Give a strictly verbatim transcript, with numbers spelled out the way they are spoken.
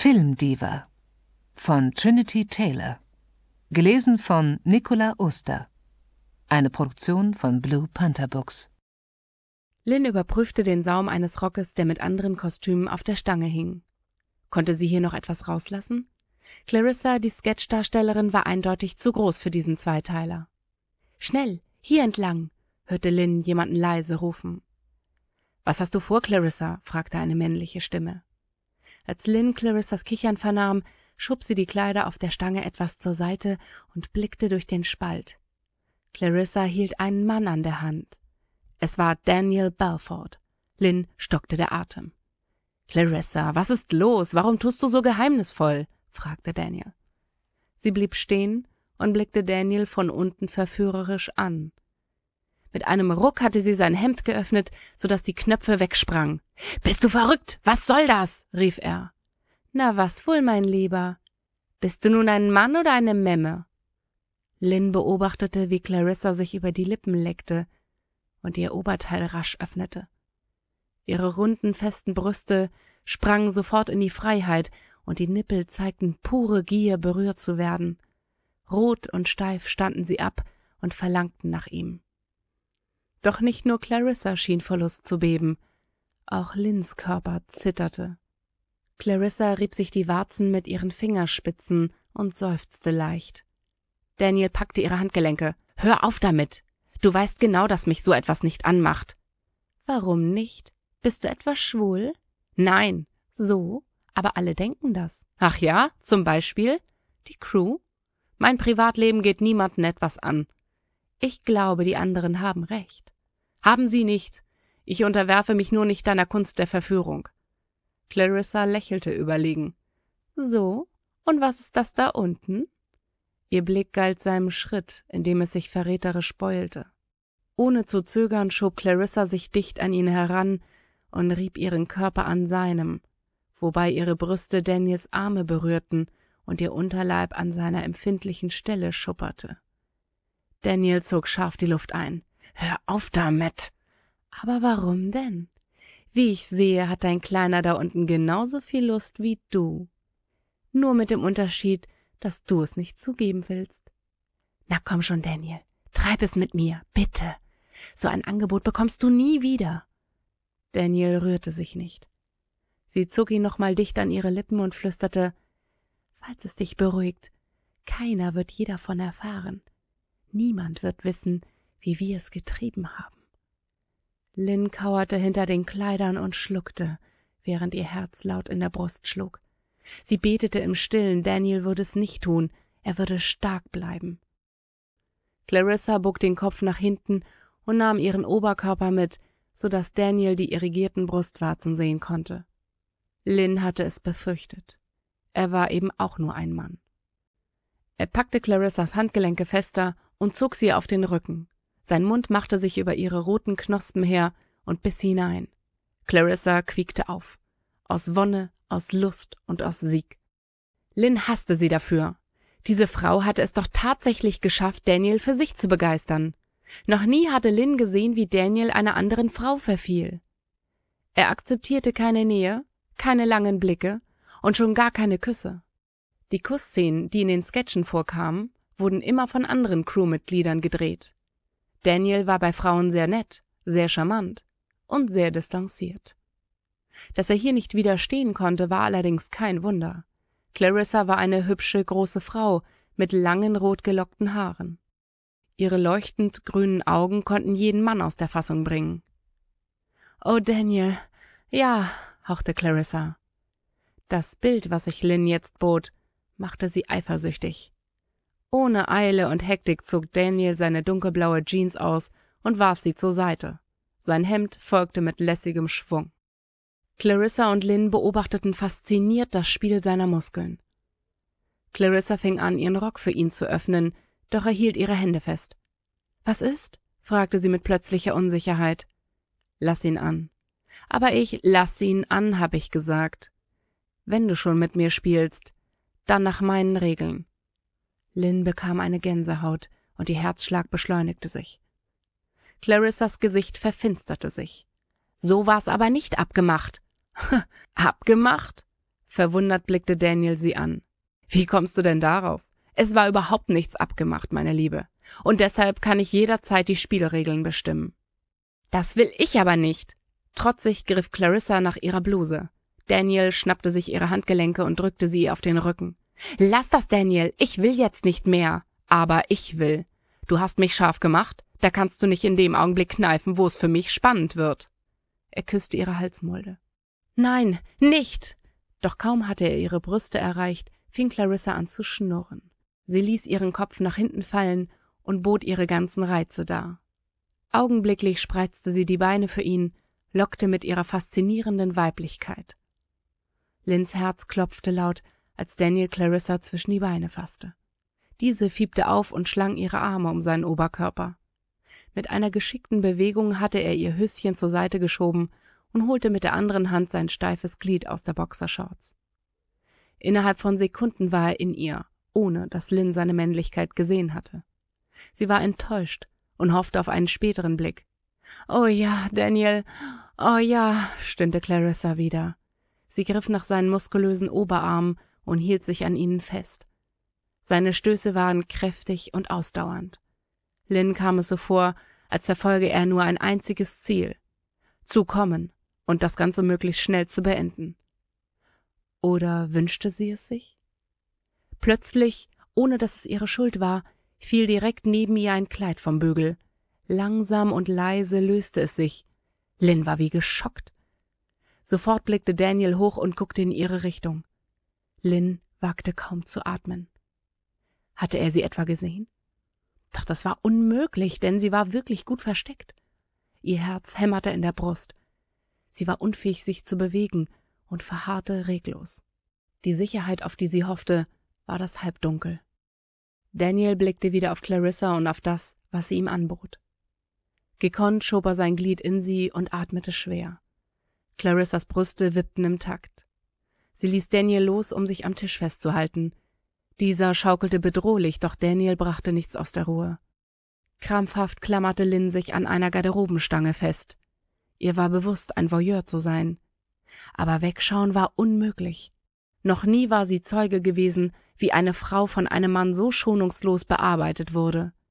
Filmdiva von Trinity Taylor. Gelesen von Nicola Oster. Eine Produktion von Blue Panther Books. Lynn überprüfte den Saum eines Rockes, der mit anderen Kostümen auf der Stange hing. Konnte sie hier noch etwas rauslassen? Clarissa, die Sketchdarstellerin, war eindeutig zu groß für diesen Zweiteiler. »Schnell, hier entlang«, hörte Lynn jemanden leise rufen. »Was hast du vor, Clarissa?« fragte eine männliche Stimme. Als Lynn Clarissas Kichern vernahm, schob sie die Kleider auf der Stange etwas zur Seite und blickte durch den Spalt. Clarissa hielt einen Mann an der Hand. Es war Daniel Belfort. Lynn stockte der Atem. »Clarissa, was ist los? Warum tust du so geheimnisvoll?« fragte Daniel. Sie blieb stehen und blickte Daniel von unten verführerisch an. Mit einem Ruck hatte sie sein Hemd geöffnet, so dass die Knöpfe wegsprangen. »Bist du verrückt? Was soll das?« rief er. »Na was wohl, mein Lieber? Bist du nun ein Mann oder eine Memme?« Lynn beobachtete, wie Clarissa sich über die Lippen leckte und ihr Oberteil rasch öffnete. Ihre runden, festen Brüste sprangen sofort in die Freiheit und die Nippel zeigten pure Gier, berührt zu werden. Rot und steif standen sie ab und verlangten nach ihm. Doch nicht nur Clarissa schien vor Lust zu beben, auch Lynns Körper zitterte. Clarissa rieb sich die Warzen mit ihren Fingerspitzen und seufzte leicht. Daniel packte ihre Handgelenke. »Hör auf damit! Du weißt genau, dass mich so etwas nicht anmacht.« »Warum nicht? Bist du etwa schwul?« »Nein, so, aber alle denken das.« »Ach ja, zum Beispiel?« »Die Crew? Mein Privatleben geht niemanden etwas an.« »Ich glaube, die anderen haben recht.« »Haben sie nicht. Ich unterwerfe mich nur nicht deiner Kunst der Verführung.« Clarissa lächelte überlegen. »So, und was ist das da unten?« Ihr Blick galt seinem Schritt, in dem es sich verräterisch beulte. Ohne zu zögern schob Clarissa sich dicht an ihn heran und rieb ihren Körper an seinem, wobei ihre Brüste Daniels Arme berührten und ihr Unterleib an seiner empfindlichen Stelle schupperte. Daniel zog scharf die Luft ein. »Hör auf damit!« »Aber warum denn? Wie ich sehe, hat dein Kleiner da unten genauso viel Lust wie du. Nur mit dem Unterschied, dass du es nicht zugeben willst. Na komm schon, Daniel, treib es mit mir, bitte. So ein Angebot bekommst du nie wieder.« Daniel rührte sich nicht. Sie zog ihn noch mal dicht an ihre Lippen und flüsterte, »Falls es dich beruhigt, keiner wird je davon erfahren. Niemand wird wissen, wie wir es getrieben haben.« Lynn kauerte hinter den Kleidern und schluckte, während ihr Herz laut in der Brust schlug. Sie betete im Stillen, Daniel würde es nicht tun, er würde stark bleiben. Clarissa bog den Kopf nach hinten und nahm ihren Oberkörper mit, so dass Daniel die irrigierten Brustwarzen sehen konnte. Lynn hatte es befürchtet. Er war eben auch nur ein Mann. Er packte Clarissas Handgelenke fester und zog sie auf den Rücken. Sein Mund machte sich über ihre roten Knospen her und biss hinein. Clarissa quiekte auf. Aus Wonne, aus Lust und aus Sieg. Lynn hasste sie dafür. Diese Frau hatte es doch tatsächlich geschafft, Daniel für sich zu begeistern. Noch nie hatte Lynn gesehen, wie Daniel einer anderen Frau verfiel. Er akzeptierte keine Nähe, keine langen Blicke und schon gar keine Küsse. Die Kussszenen, die in den Sketchen vorkamen, wurden immer von anderen Crewmitgliedern gedreht. Daniel war bei Frauen sehr nett, sehr charmant und sehr distanziert. Dass er hier nicht widerstehen konnte, war allerdings kein Wunder. Clarissa war eine hübsche, große Frau mit langen, rotgelockten Haaren. Ihre leuchtend grünen Augen konnten jeden Mann aus der Fassung bringen. »Oh, Daniel, ja«, hauchte Clarissa. Das Bild, was sich Lynn jetzt bot, machte sie eifersüchtig. Ohne Eile und Hektik zog Daniel seine dunkelblaue Jeans aus und warf sie zur Seite. Sein Hemd folgte mit lässigem Schwung. Clarissa und Lynn beobachteten fasziniert das Spiel seiner Muskeln. Clarissa fing an, ihren Rock für ihn zu öffnen, doch er hielt ihre Hände fest. »Was ist?« fragte sie mit plötzlicher Unsicherheit. »Lass ihn an.« »Aber ich, lass ihn an, hab ich gesagt. Wenn du schon mit mir spielst, dann nach meinen Regeln.« Lynn bekam eine Gänsehaut und ihr Herzschlag beschleunigte sich. Clarissas Gesicht verfinsterte sich. »So war's aber nicht abgemacht.« »Abgemacht?« Verwundert blickte Daniel sie an. »Wie kommst du denn darauf? Es war überhaupt nichts abgemacht, meine Liebe. Und deshalb kann ich jederzeit die Spielregeln bestimmen.« »Das will ich aber nicht!« Trotzig griff Clarissa nach ihrer Bluse. Daniel schnappte sich ihre Handgelenke und drückte sie auf den Rücken. »Lass das, Daniel, ich will jetzt nicht mehr. Aber ich will. Du hast mich scharf gemacht, da kannst du nicht in dem Augenblick kneifen, wo es für mich spannend wird.« Er küsste ihre Halsmulde. »Nein, nicht!« Doch kaum hatte er ihre Brüste erreicht, fing Clarissa an zu schnurren. Sie ließ ihren Kopf nach hinten fallen und bot ihre ganzen Reize dar. Augenblicklich spreizte sie die Beine für ihn, lockte mit ihrer faszinierenden Weiblichkeit. Lynns Herz klopfte laut, als Daniel Clarissa zwischen die Beine fasste. Diese fiebte auf und schlang ihre Arme um seinen Oberkörper. Mit einer geschickten Bewegung hatte er ihr Höschen zur Seite geschoben und holte mit der anderen Hand sein steifes Glied aus der Boxershorts. Innerhalb von Sekunden war er in ihr, ohne dass Lynn seine Männlichkeit gesehen hatte. Sie war enttäuscht und hoffte auf einen späteren Blick. »Oh ja, Daniel, oh ja«, stöhnte Clarissa wieder. Sie griff nach seinen muskulösen Oberarmen und hielt sich an ihnen fest. Seine Stöße waren kräftig und ausdauernd. Lynn kam es so vor, als verfolge er nur ein einziges Ziel: zu kommen und das Ganze möglichst schnell zu beenden. Oder wünschte sie es sich? Plötzlich, ohne dass es ihre Schuld war, fiel direkt neben ihr ein Kleid vom Bügel. Langsam und leise löste es sich. Lynn war wie geschockt. Sofort blickte Daniel hoch und guckte in ihre Richtung. Lynn wagte kaum zu atmen. Hatte er sie etwa gesehen? Doch das war unmöglich, denn sie war wirklich gut versteckt. Ihr Herz hämmerte in der Brust. Sie war unfähig, sich zu bewegen und verharrte reglos. Die Sicherheit, auf die sie hoffte, war das Halbdunkel. Daniel blickte wieder auf Clarissa und auf das, was sie ihm anbot. Gekonnt schob er sein Glied in sie und atmete schwer. Clarissas Brüste wippten im Takt. Sie ließ Daniel los, um sich am Tisch festzuhalten. Dieser schaukelte bedrohlich, doch Daniel brachte nichts aus der Ruhe. Krampfhaft klammerte Lynn sich an einer Garderobenstange fest. Ihr war bewusst, ein Voyeur zu sein. Aber wegschauen war unmöglich. Noch nie war sie Zeuge gewesen, wie eine Frau von einem Mann so schonungslos bearbeitet wurde.